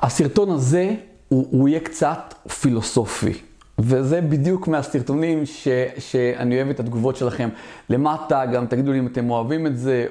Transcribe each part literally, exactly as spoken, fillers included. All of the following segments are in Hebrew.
הסרטון הזה הוא, הוא יהיה קצת פילוסופי. וזה בדיוק מהסרטונים ש, שאני אוהב את התגובות שלכם למטה. גם תגידו לי אם אתם אוהבים את זה,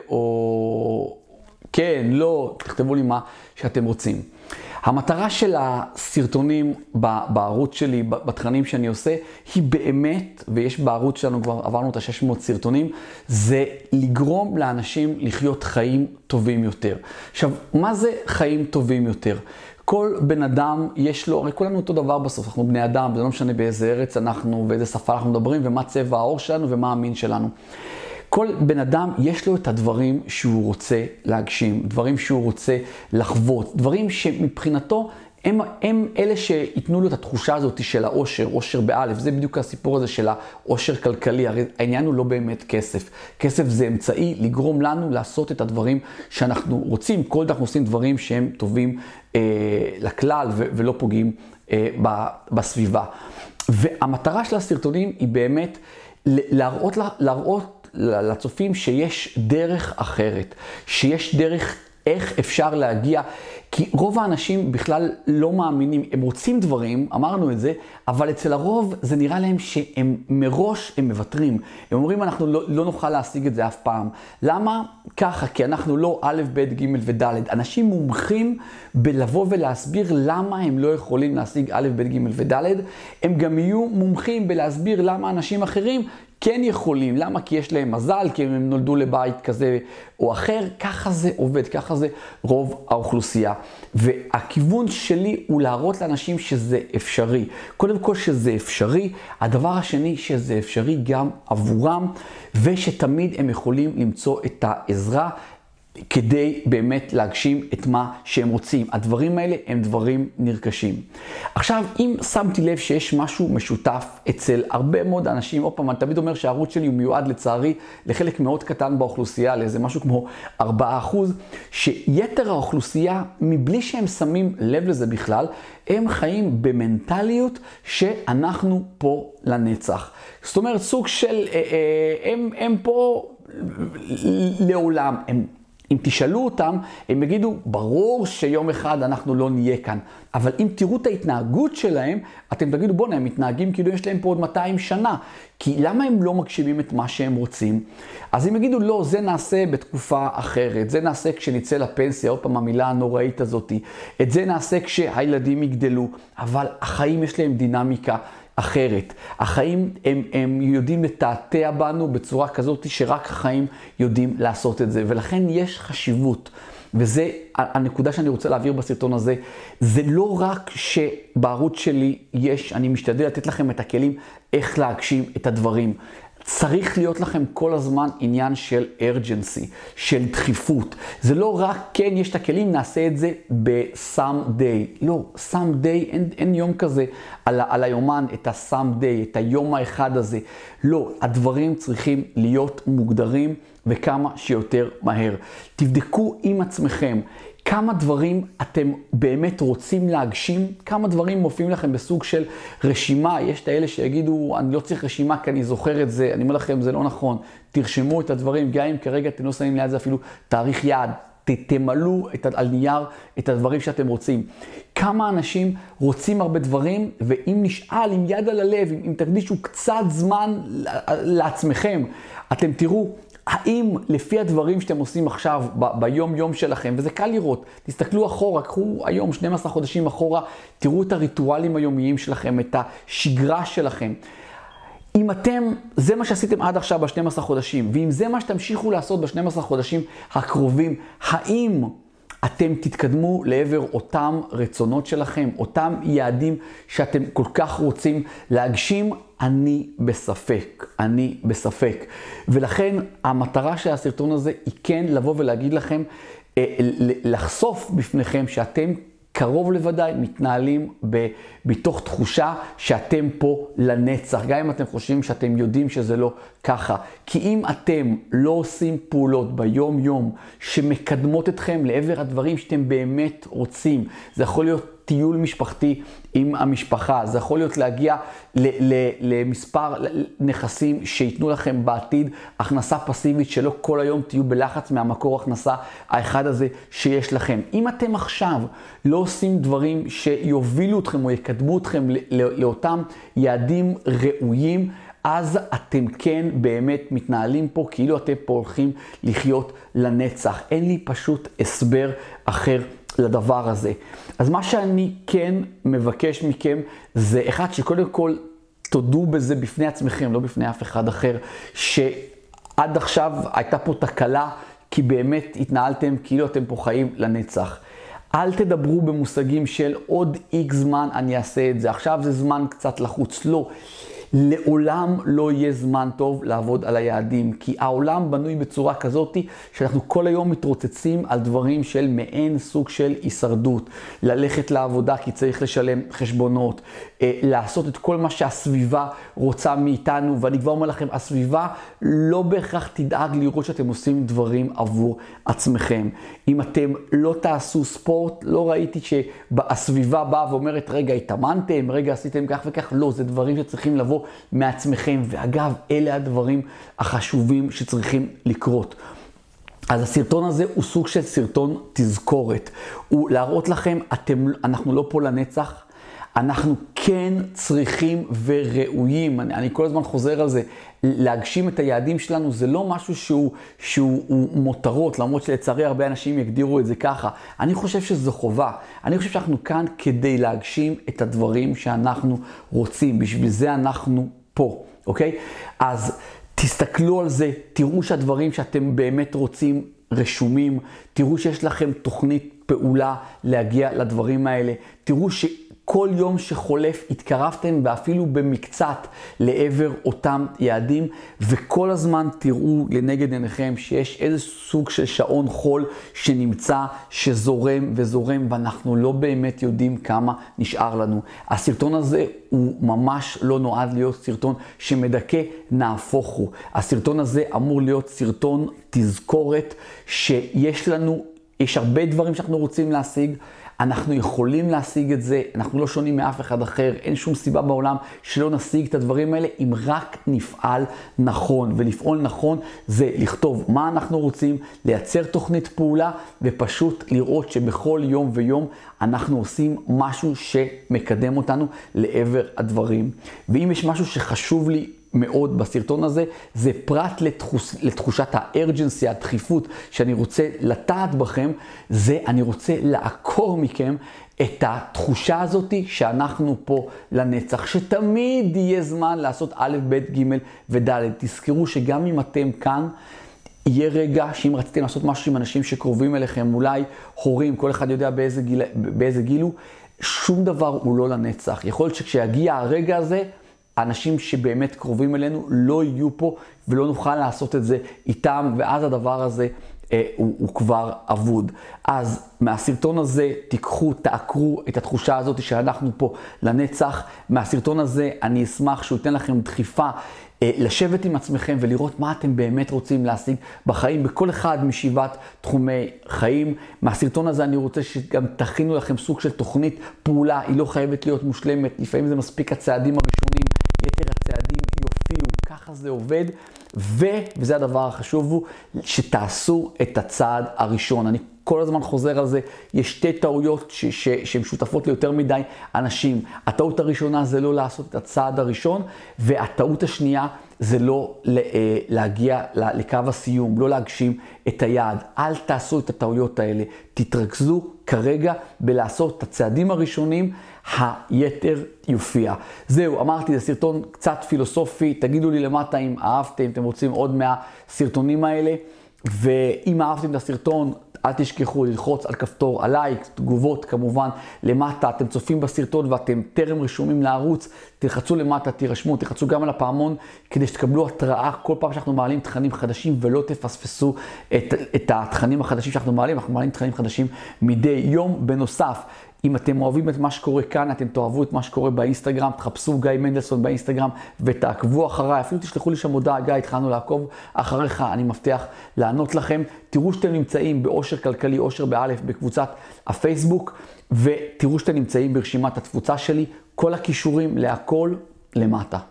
או כן, לא, תכתבו לי מה שאתם רוצים. המטרה של הסרטונים בערוץ שלי, בתכנים שאני עושה, היא באמת, ויש בערוץ שלנו כבר עברנו את ה-שש מאות סרטונים, זה לגרום לאנשים לחיות חיים טובים יותר. עכשיו, מה זה חיים טובים יותר? כל בן אדם יש לו, הרי כולנו אותו דבר בסוף, אנחנו בני אדם, זה לא משנה באיזה ארץ אנחנו ואיזה שפה אנחנו מדברים, ומה צבע העור שלנו ומה המין שלנו. כל בן אדם יש לו את הדברים שהוא רוצה להגשים, דברים שהוא רוצה לחוות, דברים שמבחינתו הם, הם אלה שיתנו לו את התחושה הזאת של האושר, אושר באלף. זה בדיוק הסיפור הזה של האושר כלכלי. הרי העניין הוא לא באמת כסף. כסף זה אמצעי לגרום לנו לעשות את הדברים שאנחנו רוצים. כל אנחנו עושים דברים שהם טובים אה, לכלל ו- ולא פוגעים אה, ב- בסביבה. והמטרה של הסרטונים היא באמת להראות, להראות לצופים שיש דרך אחרת, שיש דרך איך אפשר להגיע, כי רוב האנשים בכלל לא מאמינים, הם רוצים דברים, אמרנו את זה, אבל אצל הרוב זה נראה להם שהם מראש הם מוותרים. הם אומרים אנחנו לא, לא נוכל להשיג את זה אף פעם. למה? ככה, כי אנחנו לא א', ב', ג' וד'. אנשים מומחים בלבוא ולהסביר למה הם לא יכולים להשיג א', ב', ג' וד'. הם גם יהיו מומחים בלהסביר למה אנשים אחרים כן יכולים. למה? כי יש להם מזל, כי הם נולדו לבית כזה או אחר. ככה זה עובד, ככה זה רוב האוכלוסייה. והכיוון שלי הוא להראות לאנשים שזה אפשרי. קודם כל שזה אפשרי, הדבר השני שזה אפשרי גם עבורם, ושתמיד הם יכולים למצוא את העזרה כדי באמת להגשים את מה שהם רוצים. הדברים האלה הם דברים נרכשים. עכשיו, אם שמתי לב שיש משהו משותף אצל הרבה מאוד אנשים, עוד פעם, אני תמיד אומר שהערוץ שלי הוא מיועד לצערי לחלק מאוד קטן באוכלוסייה, לאיזה משהו כמו ארבעה אחוז, שיתר האוכלוסייה, מבלי שהם שמים לב לזה בכלל, הם חיים במנטליות שאנחנו פה לנצח. זאת אומרת, סוג של, הם, הם פה לעולם, הם אם תשאלו אותם, הם יגידו, ברור שיום אחד אנחנו לא נהיה כאן. אבל אם תראו את ההתנהגות שלהם, אתם תגידו, בואו, הם מתנהגים כאילו יש להם פה עוד מאתיים שנה. כי למה הם לא מגשימים את מה שהם רוצים? אז הם יגידו, לא, זה נעשה בתקופה אחרת. זה נעשה כשנצא לפנסיה, עוד פעם המילה הנוראית הזאת. את זה נעשה כשהילדים יגדלו. אבל החיים יש להם דינמיקה אחרת. החיים הם, הם יודעים לתעתע בנו בצורה כזאת שרק החיים יודעים לעשות את זה. ולכן יש חשיבות. וזה הנקודה שאני רוצה להעביר בסרטון הזה. זה לא רק שבערוץ שלי יש, אני משתדל לתת לכם את הכלים איך להגשים את הדברים. צריך להיות לכם כל הזמן עניין של urgency, של דחיפות. זה לא רק, כן, יש את הכלים, נעשה את זה ב-someday. לא, someday, אין, אין יום כזה על, על היומן, את ה-someday, את היום האחד הזה. לא, הדברים צריכים להיות מוגדרים וכמה שיותר מהר. תבדקו עם עצמכם. כמה דברים אתם באמת רוצים להגשים, כמה דברים מופיעים לכם בסוג של רשימה. יש את האלה שיגידו, אני לא צריך רשימה כי אני זוכר את זה. אני אומר לכם, זה לא נכון. תרשמו את הדברים, גם אם כרגע אתם לא שמים ליד זה אפילו תאריך יעד. תמלאו את, על נייר את הדברים שאתם רוצים. כמה אנשים רוצים הרבה דברים, ואם נשאל עם יד על הלב, אם תקדישו קצת זמן לעצמכם, אתם תראו, האם לפי הדברים שאתם עושים עכשיו ב- ביום יום שלכם, וזה קל לראות, תסתכלו אחורה, קחו היום שנים עשר חודשים אחורה, תראו את הריטואלים היומיים שלכם, את השגרה שלכם. אם אתם, זה מה שעשיתם עד עכשיו ב-שנים עשר חודשים, ואם זה מה שתמשיכו לעשות ב-שנים עשר חודשים הקרובים, האם אתם תתקדמו לעבר אותם רצונות שלכם, אותם יעדים שאתם כל כך רוצים להגשים? אני בספק, אני בספק. ולכן המטרה של הסרטון הזה היא כן לבוא ולהגיד לכם, לחשוף בפניכם שאתם קרוב לוודאי מתנהלים בתוך תחושה שאתם פה לנצח. גם אם אתם חושבים שאתם יודעים שזה לא ככה. כי אם אתם לא עושים פעולות ביום יום שמקדמות אתכם לעבר הדברים שאתם באמת רוצים, זה יכול להיות טיול משפחתי עם המשפחה, זה יכול להיות להגיע ל- ל- למספר נכסים שיתנו לכם בעתיד הכנסה פסיבית, שלא כל היום תהיו בלחץ מהמקור הכנסה האחד הזה שיש לכם. אם אתם עכשיו לא עושים דברים שיובילו אתכם או יקדמו אתכם לאותם יעדים ראויים, אז אתם כן באמת מתנהלים פה כאילו אתם פה הולכים לחיות לנצח. אין לי פשוט הסבר אחר לדבר הזה. אז מה שאני כן מבקש מכם זה אחד, שקודם כל תודו בזה בפני עצמכם, לא בפני אף אחד אחר, שעד עכשיו הייתה פה תקלה כי באמת התנהלתם כאילו אתם פה חיים לנצח. אל תדברו במושגים של עוד איקס זמן אני אעשה את זה, עכשיו זה זמן קצת לחוץ. לא. לעולם לא יהיה זמן טוב לעבוד על היעדים, כי העולם בנוי בצורה כזאת שאנחנו כל היום מתרוצצים על דברים של מעין סוג של הישרדות. ללכת לעבודה כי צריך לשלם חשבונות, לעשות את כל מה שהסביבה רוצה מאיתנו, ואני כבר אומר לכם, הסביבה לא בהכרח תדאג לראות שאתם עושים דברים עבור עצמכם. אם אתם לא תעשו ספורט, לא ראיתי שהסביבה באה ואומרת, רגע התאמנתם, רגע עשיתם כך וכך, לא, זה דברים שצריכים לבוא מעצמכם, ואגב, אלה הדברים החשובים שצריכים לקרות. אז הסרטון הזה הוא סוג של סרטון תזכורת, הוא להראות לכם, אתם, אנחנו לא פה לנצח, אנחנו כן צריכים וראויים, אני, אני כל הזמן חוזר על זה, להגשים את היעדים שלנו זה לא משהו שהוא, שהוא מותרות, למרות שלצערי הרבה אנשים יגדירו את זה ככה. אני חושב שזו חובה, אני חושב שאנחנו כאן כדי להגשים את הדברים שאנחנו רוצים, בשביל זה אנחנו פה, אוקיי? אז תסתכלו על זה, תראו שהדברים שאתם באמת רוצים רשומים, תראו שיש לכם תוכנית פעולה להגיע לדברים האלה, תראו ש... כל יום שחולף התקרבתם ואפילו במקצת לעבר אותם יעדים, וכל הזמן תראו לנגד עיניכם שיש איזה סוג של שעון חול שנמצא, שזורם וזורם, ואנחנו לא באמת יודעים כמה נשאר לנו. הסרטון הזה הוא ממש לא נועד להיות סרטון שמדכא, נהפוך הוא. הסרטון הזה אמור להיות סרטון תזכורת שיש לנו, יש הרבה דברים שאנחנו רוצים להשיג, אנחנו יכולים להשיג את זה, אנחנו לא שונים מאף אחד אחר, אין שום סיבה בעולם שלא נשיג את הדברים האלה, אם רק נפעל נכון. ולפעול נכון זה לכתוב מה אנחנו רוצים, לייצר תוכנית פעולה, ופשוט לראות שבכל יום ויום אנחנו עושים משהו שמקדם אותנו לעבר הדברים. ואם יש משהו שחשוב לי מאוד בסרטון הזה, זה פרט לתחוש, לתחושת הארג'נסי, הדחיפות שאני רוצה לטעת בכם, זה אני רוצה לעקור מכם את התחושה הזאת שאנחנו פה לנצח, שתמיד יהיה זמן לעשות א', ב', ג' וד'. תזכרו שגם אם אתם כאן, יהיה רגע שאם רציתם לעשות משהו עם אנשים שקרובים אליכם, אולי הורים, כל אחד יודע באיזה גיל, באיזה גיל הוא, שום דבר הוא לא לנצח. יכול להיות שכשיגיע הרגע הזה, האנשים שבאמת קרובים אלינו לא יהיו פה ולא נוכל לעשות את זה איתם, ואז הדבר הזה אה, הוא, הוא כבר אבוד. אז מהסרטון הזה תיקחו, תעקרו את התחושה הזאת שאנחנו פה לנצח. מהסרטון הזה אני אשמח שהוא ייתן לכם דחיפה אה, לשבת עם עצמכם ולראות מה אתם באמת רוצים להשיג בחיים, בכל אחד משבעת תחומי חיים. מהסרטון הזה אני רוצה שגם תכינו לכם סוג של תוכנית פעולה, היא לא חייבת להיות מושלמת, לפעמים זה מספיק הצעדים הראשונים, יתר הצעדים יופיעו, ככה זה עובד, ו, וזה הדבר החשוב הוא, שתעשו את הצעד הראשון. אני כל הזמן חוזר על זה, יש שתי טעויות ש, ש, שהן שותפות ליותר מדי אנשים. הטעות הראשונה זה לא לעשות את הצעד הראשון, והטעות השנייה זה לא להגיע לקו הסיום, לא להגשים את היעד. אל תעשו את הטעויות האלה, תתרכזו כרגע בלעשות את הצעדים הראשונים, היתר יופיע. זהו, אמרתי, זה סרטון קצת פילוסופי, תגידו לי למטה אם אהבתם, אם אתם רוצים עוד מהסרטונים האלה, ואם אהבתם את הסרטון, אל תשכחו ללחוץ על כפתור הלייק, תגובות כמובן למטה. אתם צופים בסרטון ואתם טרם רשומים לערוץ, תלחצו למטה, תירשמו, תלחצו גם על הפעמון כדי שתקבלו התראה כל פעם שאנחנו מעלים תכנים חדשים, ולא תפספסו את, את התכנים החדשים שאנחנו מעלים. אנחנו מעלים תכנים חדשים מדי יום. בנוסף, אם אתם אוהבים את מה שקורה כאן, אתם תאהבו את מה שקורה באינסטגרם, תחפשו גיא מנדלסון באינסטגרם ותעקבו אחריי, אפילו תשלחו לי שם הודעה, גיא, התחלנו לעקוב אחריך, אני מבטיח לענות לכם. תראו שאתם נמצאים באושר כלכלי, אושר באלף, בקבוצת הפייסבוק, ותראו שאתם נמצאים ברשימת התפוצה שלי, כל הכישורים להכל למטה.